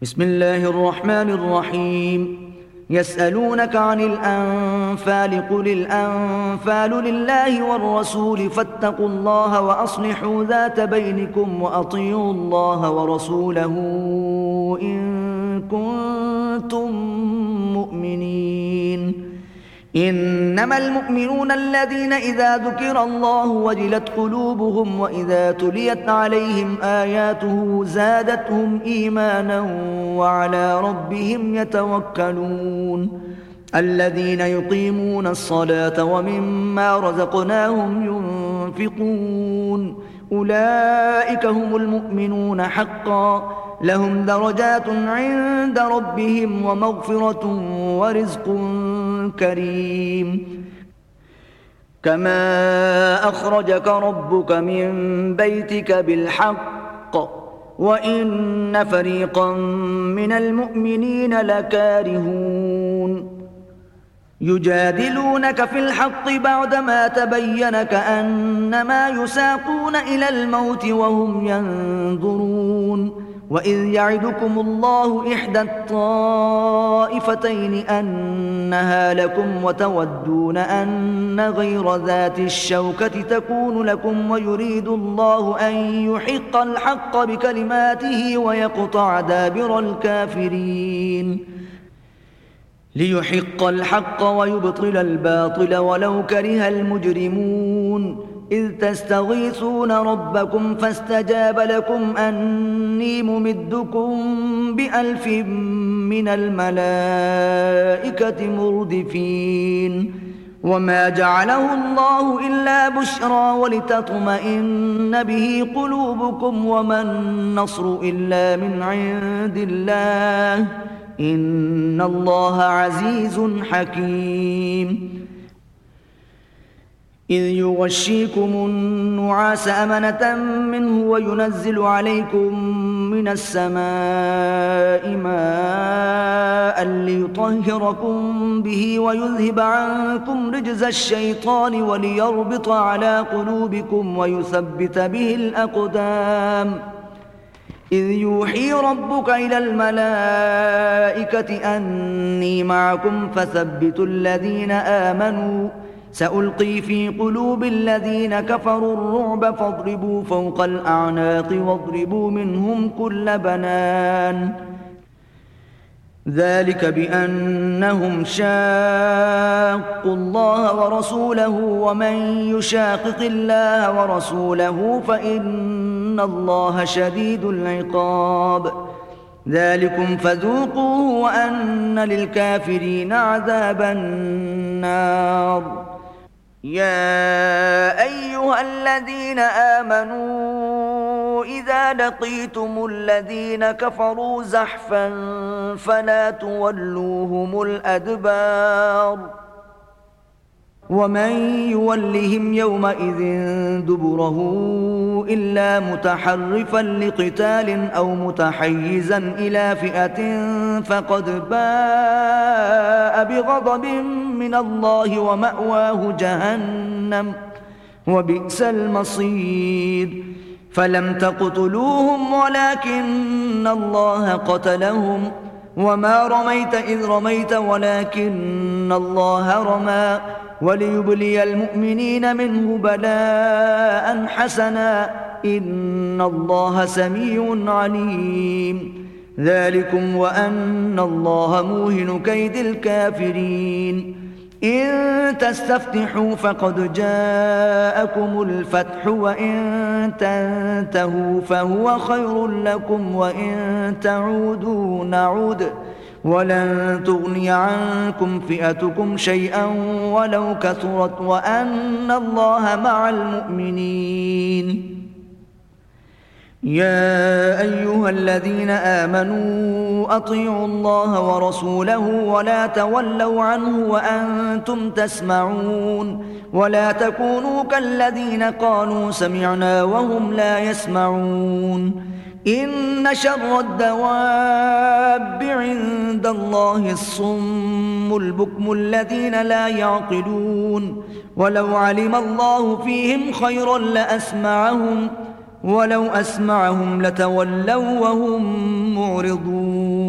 بسم الله الرحمن الرحيم. يسألونك عن الأنفال قل الأنفال لله والرسول فاتقوا الله وأصلحوا ذات بينكم وأطيعوا الله ورسوله إن كنتم مؤمنين. إنما المؤمنون الذين إذا ذكر الله وجلت قلوبهم وإذا تليت عليهم آياته زادتهم إيمانا وعلى ربهم يتوكلون. الذين يقيمون الصلاة ومما رزقناهم ينفقون أولئك هم المؤمنون حقا لهم درجات عند ربهم ومغفرة ورزق كريم. كما أخرجك ربك من بيتك بالحق وإن فريقا من المؤمنين لكارهون. يجادلونك في الحق بعدما تبين كأنما يساقون إلى الموت وهم ينظرون. وإذ يعدكم الله إحدى الطائفتين أنها لكم وتودون أن غير ذات الشوكة تكون لكم ويريد الله أن يحق الحق بكلماته ويقطع دابر الكافرين. ليحق الحق ويبطل الباطل ولو كره المجرمون. إذ تستغيثون ربكم فاستجاب لكم أني ممدكم ب1000 من الملائكة مردفين. وما جعله الله إلا بشرى ولتطمئن به قلوبكم وما النصر إلا من عند الله إن الله عزيز حكيم. إذ يغشيكم النعاس أمنة منه وينزل عليكم من السماء ماء ليطهركم به ويذهب عنكم رجز الشيطان وليربط على قلوبكم ويثبت به الأقدام. إذ يوحي ربك إلى الملائكة أني معكم فثبتوا الذين آمنوا سألقي في قلوب الذين كفروا الرعب فاضربوا فوق الأعناق واضربوا منهم كل بنان. ذلك بأنهم شاقوا الله ورسوله ومن يشاقق الله ورسوله فإن الله شديد العقاب. ذلكم فذوقوه وأن للكافرين عذاب النار. يا أيها الذين آمنوا إذا لقيتم الذين كفروا زحفا فلا تولوهم الأدبار. ومن يولهم يومئذ دبره إلا متحرفا لقتال أو متحيزا إلى فئة فقد باء بغضب من الله ومأواه جهنم وبئس المصير. فلم تقتلوهم ولكن الله قتلهم وما رميت إذ رميت ولكن الله رمى وليبلي المؤمنين منه بلاء حسنا إن الله سميع عليم. ذلكم وأن الله موهن كيد الكافرين. إن تستفتحوا فقد جاءكم الفتح وإن تنتهوا فهو خير لكم وإن تعودوا نعود ولن تغني عنكم فئتكم شيئا ولو كثرت وأن الله مع المؤمنين. يا أيها الذين آمنوا أطيعوا الله ورسوله ولا تولوا عنه وأنتم تسمعون. ولا تكونوا كالذين قالوا سمعنا وهم لا يسمعون. إن شر الدواب عند الله الصم البكم الذين لا يعقلون. ولو علم الله فيهم خيرا لأسمعهم ولو أسمعهم لتولوا وهم معرضون.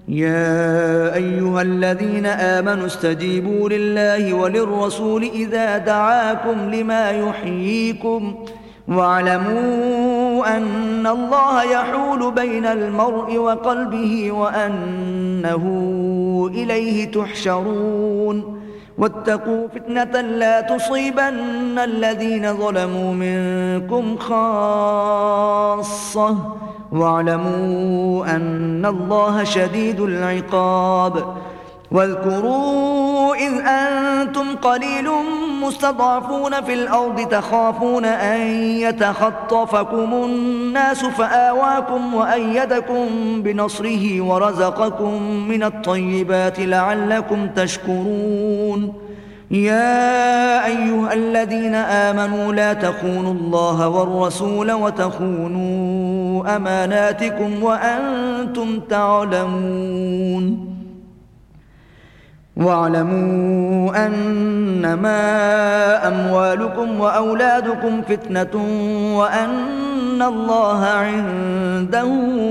يا أيها الذين آمنوا استجيبوا لله وللرسول إذا دعاكم لما يحييكم واعلموا أن الله يحول بين المرء وقلبه وأنه إليه تحشرون واتقوا فتنة لا تصيبن الذين ظلموا منكم خاصة واعلموا أن الله شديد العقاب واذكروا إذ أنتم قليل مستضعفون في الأرض تخافون أن يتخطفكم الناس فآواكم وأيدكم بنصره ورزقكم من الطيبات لعلكم تشكرون يا أيها الذين آمنوا لا تخونوا الله والرسول وتخونوا أماناتكم وأنتم تعلمون واعلموا أنما أموالكم وأولادكم فتنة وأن الله عنده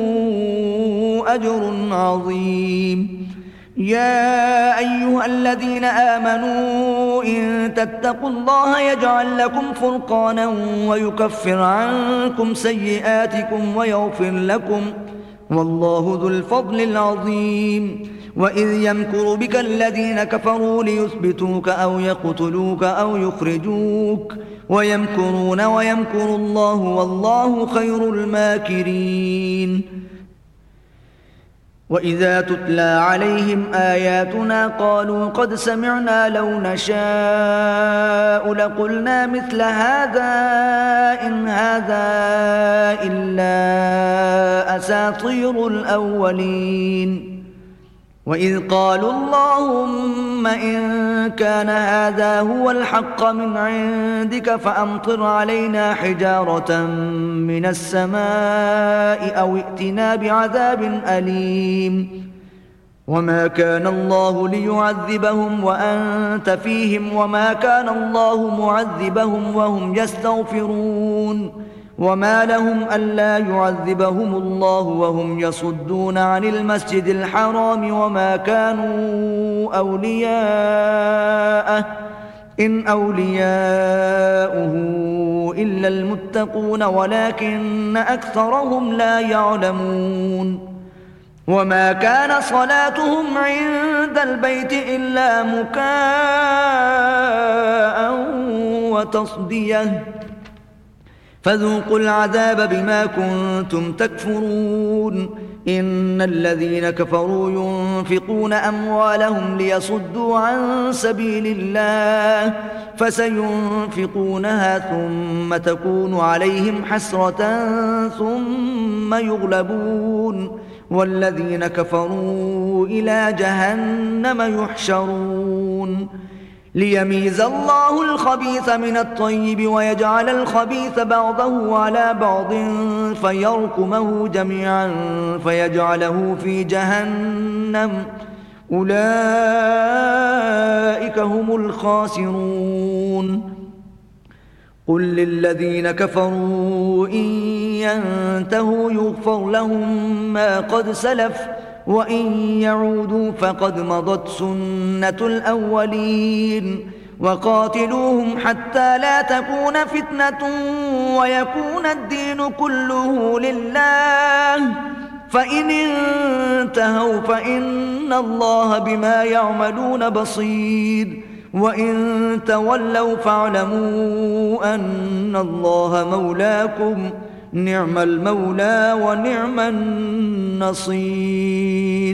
أجر عظيم يا أيها الذين آمنوا إن تتقوا الله يجعل لكم فرقانا ويكفر عنكم سيئاتكم ويغفر لكم والله ذو الفضل العظيم وإذ يمكر بك الذين كفروا ليثبتوك أو يقتلوك أو يخرجوك ويمكرون ويمكر الله والله خير الماكرين وإذا تتلى عليهم آياتنا قالوا قد سمعنا لو نشاء لقلنا مثل هذا إن هذا إلا أساطير الأولين وإذ قالوا اللهم إن كان هذا هو الحق من عندك فأمطر علينا حجارة من السماء أو ائتنا بعذاب أليم وما كان الله ليعذبهم وأنت فيهم وما كان الله معذبهم وهم يستغفرون وما لهم ألا يعذبهم الله وهم يصدون عن المسجد الحرام وما كانوا أولياءه إن أولياؤه إلا المتقون ولكن أكثرهم لا يعلمون وما كان صلاتهم عند البيت إلا مكاء وتصدية فذوقوا العذاب بما كنتم تكفرون إن الذين كفروا ينفقون أموالهم ليصدوا عن سبيل الله فسينفقونها ثم تكون عليهم حسرة ثم يغلبون والذين كفروا إلى جهنم يحشرون ليميز الله الخبيث من الطيب ويجعل الخبيث بعضه على بعض فيركمه جميعا فيجعله في جهنم أولئك هم الخاسرون قل للذين كفروا إن ينتهوا يغفر لهم ما قد سلف وإن يعودوا فقد مضت سنة الأولين وقاتلوهم حتى لا تكون فتنة ويكون الدين كله لله فإن انتهوا فإن الله بما يعملون بصير وإن تولوا فاعلموا أن الله مولاكم نعم المولى ونعم النصير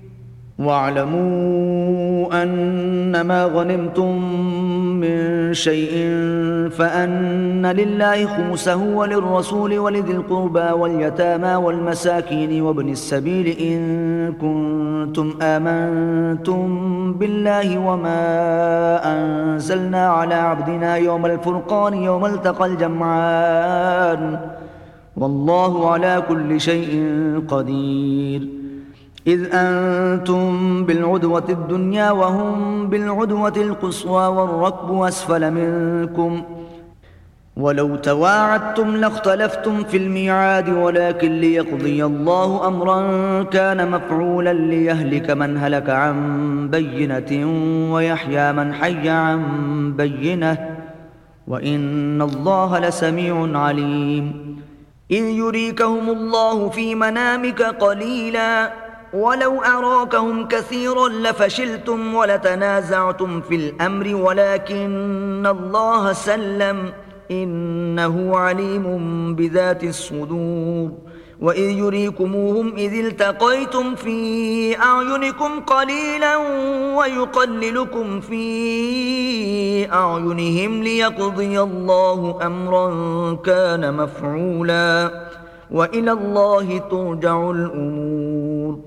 واعلموا أنما غنمتم من شيء فأن لله خمسه وللرسول ولذي القربى واليتامى والمساكين وابن السبيل إن كنتم آمنتم بالله وما أنزلنا على عبدنا يوم الفرقان يوم التقى الجمعان والله على كل شيء قدير إذ أنتم بالعدوة الدنيا وهم بالعدوة القصوى والركب أسفل منكم ولو تواعدتم لاختلفتم في الميعاد ولكن ليقضي الله أمرا كان مفعولا ليهلك من هلك عن بينة ويحيى من حي عن بينة وإن الله لسميع عليم إذ يريكهم الله في منامك قليلا ولو أراكهم كثيرا لفشلتم ولتنازعتم في الأمر ولكن الله سلم إنه عليم بذات الصدور وإذ يريكموهم إذ التقيتم في أعينكم قليلا ويقللكم في أعينهم ليقضي الله أمرا كان مفعولا وإلى الله ترجع الأمور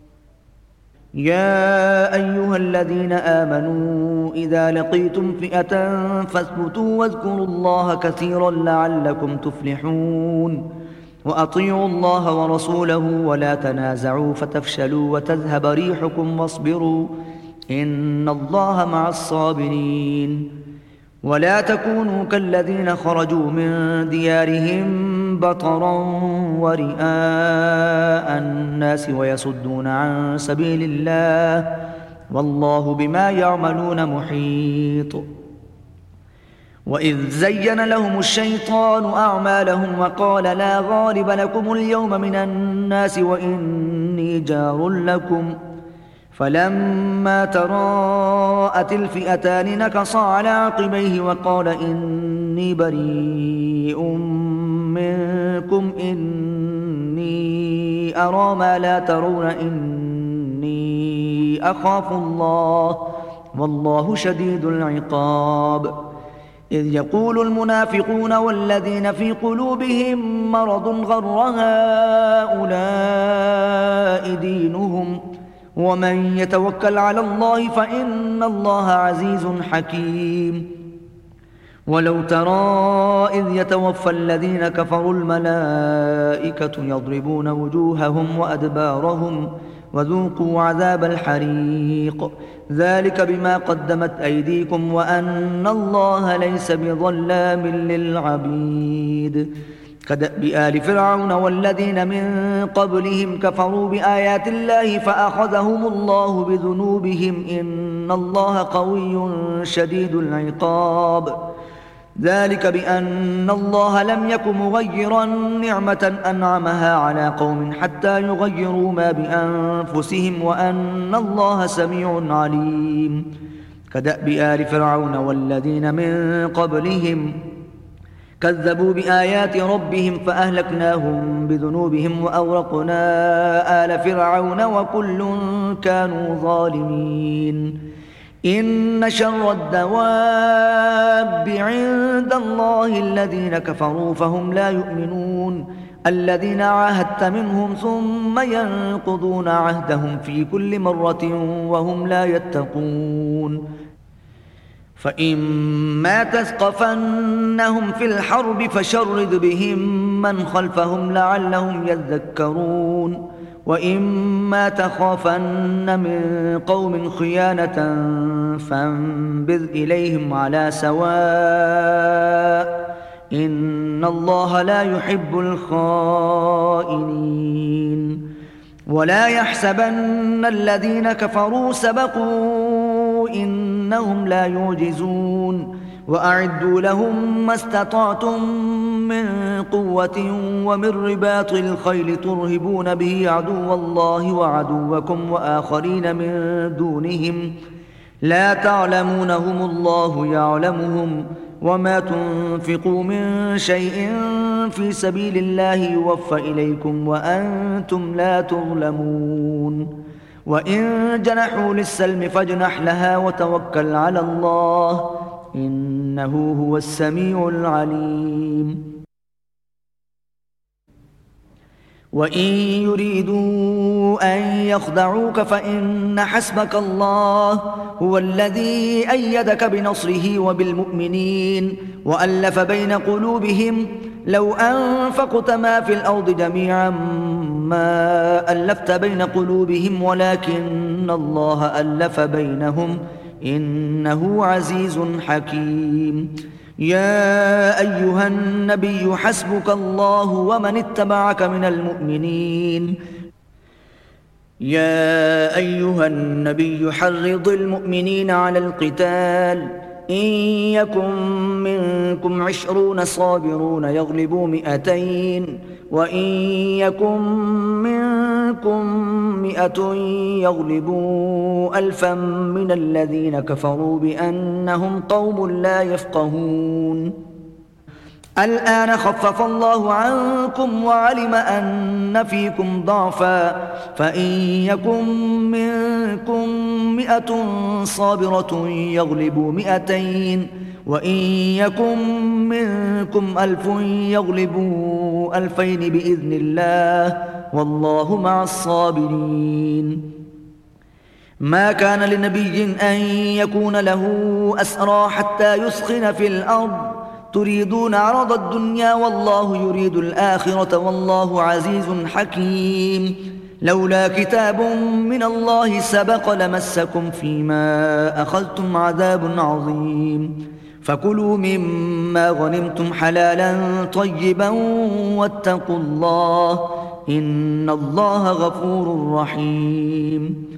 يا أيها الذين آمنوا إذا لقيتم فئة فاثبتوا واذكروا الله كثيرا لعلكم تفلحون وأطيعوا الله ورسوله ولا تنازعوا فتفشلوا وتذهب ريحكم واصبروا إن الله مع الصابرين ولا تكونوا كالذين خرجوا من ديارهم بطرا ورئاء الناس ويصدون عن سبيل الله والله بما يعملون محيط وإذ زين لهم الشيطان أعمالهم وقال لا غالب لكم اليوم من الناس وإني جار لكم فلما تراءت الفئتان نكص على عقبيه وقال إني بريء منكم إني أرى ما لا ترون إني أخاف الله والله شديد العقاب إذ يقول المنافقون والذين في قلوبهم مرض غر هؤلاء دينهم ومن يتوكل على الله فإن الله عزيز حكيم ولو ترى إذ يتوفى الذين كفروا الملائكة يضربون وجوههم وأدبارهم وذوقوا عذاب الحريق ذلك بما قدمت أيديكم وأن الله ليس بظلام للعبيد كدأب آل فرعون والذين من قبلهم كفروا بآيات الله فأخذهم الله بذنوبهم إن الله قوي شديد العقاب ذلك بأن الله لم يك مغيرا نعمة أنعمها على قوم حتى يغيروا ما بأنفسهم وأن الله سميع عليم كدأب آل فرعون والذين من قبلهم كذبوا بآيات ربهم فأهلكناهم بذنوبهم وأورقنا آل فرعون وكل كانوا ظالمين إن شر الدواب عند الله الذين كفروا فهم لا يؤمنون الذين عاهدت منهم ثم ينقضون عهدهم في كل مرة وهم لا يتقون فإما تثقفنهم في الحرب فشرد بهم من خلفهم لعلهم يذكرون وإما تخافن من قوم خيانة فانبذ إليهم على سواء إن الله لا يحب الخائنين ولا يحسبن الذين كفروا سبقوا إنهم لا يعجزون وأعدوا لهم ما استطعتم من قوة ومن رباط الخيل ترهبون به عدو الله وعدوكم وآخرين من دونهم لا تعلمونهم الله يعلمهم وما تنفقوا من شيء في سبيل الله يوفى إليكم وأنتم لا تظلمون وإن جنحوا للسلم فاجنح لها وتوكل على الله إنه هو السميع العليم وإن يريدوا أن يخدعوك فإن حسبك الله هو الذي أيدك بنصره وبالمؤمنين وألف بين قلوبهم لو أنفقت ما في الأرض جميعا ما ألفت بين قلوبهم ولكن الله ألف بينهم إنه عزيز حكيم يا أيها النبي حسبك الله ومن اتبعك من المؤمنين يا أيها النبي حرض المؤمنين على القتال إن يكن منكم 20 صابرون يغلبوا 200 وإن يكن منكم 100 يغلبوا 1000 من الذين كفروا بأنهم قوم لا يفقهون الآن خفف الله عنكم وعلم أن فيكم ضعفا فإن يكن منكم 100 صابرة يغلبوا 200 وإن يكن منكم 1000 يغلبوا 2000 بإذن الله والله مع الصابرين ما كان لنبي أن يكون له أسرى حتى يثخن في الأرض تريدون عرض الدنيا والله يريد الآخرة والله عزيز حكيم لولا كتاب من الله سبق لمسكم فيما أخذتم عذاب عظيم فكلوا مما غنمتم حلالا طيبا واتقوا الله إن الله غفور رحيم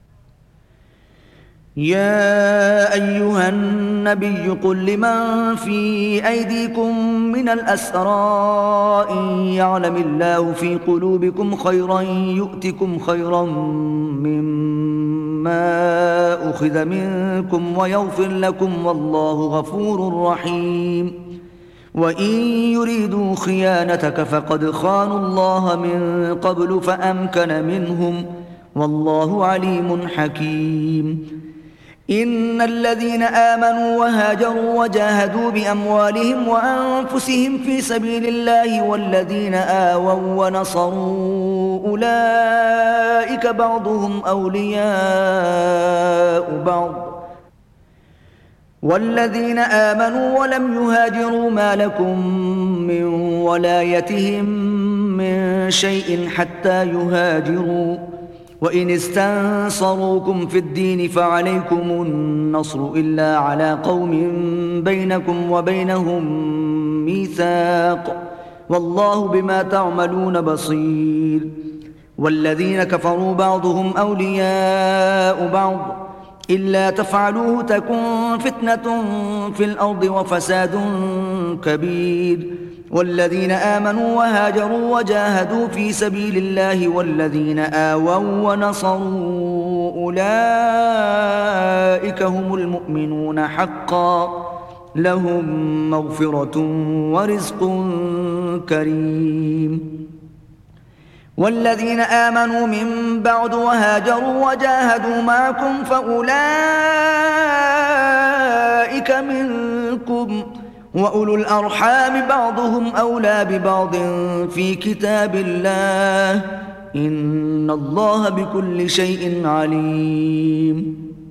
يا أيها النبي قل لمن في أيديكم من الأسرى إن يعلم الله في قلوبكم خيرا يؤتكم خيرا مما أخذ منكم ويغفر لكم والله غفور رحيم وإن يريدوا خيانتك فقد خانوا الله من قبل فأمكن منهم والله عليم حكيم إن الذين آمنوا وهاجروا وجاهدوا بأموالهم وأنفسهم في سبيل الله والذين آووا ونصروا أولئك بعضهم أولياء بعض والذين آمنوا ولم يهاجروا ما لكم من ولايتهم من شيء حتى يهاجروا وإن استنصروكم في الدين فعليكم النصر إلا على قوم بينكم وبينهم ميثاق والله بما تعملون بصير والذين كفروا بعضهم أولياء بعض إلا تفعلوه تكن فتنة في الأرض وفساد كبير والذين آمنوا وهاجروا وجاهدوا في سبيل الله والذين آووا ونصروا أولئك هم المؤمنون حقا لهم مغفرة ورزق كريم والذين آمنوا من بعد وهاجروا وجاهدوا معكم فأولئك منكم وأولو الأرحام بعضهم أولى ببعض في كتاب الله إن الله بكل شيء عليم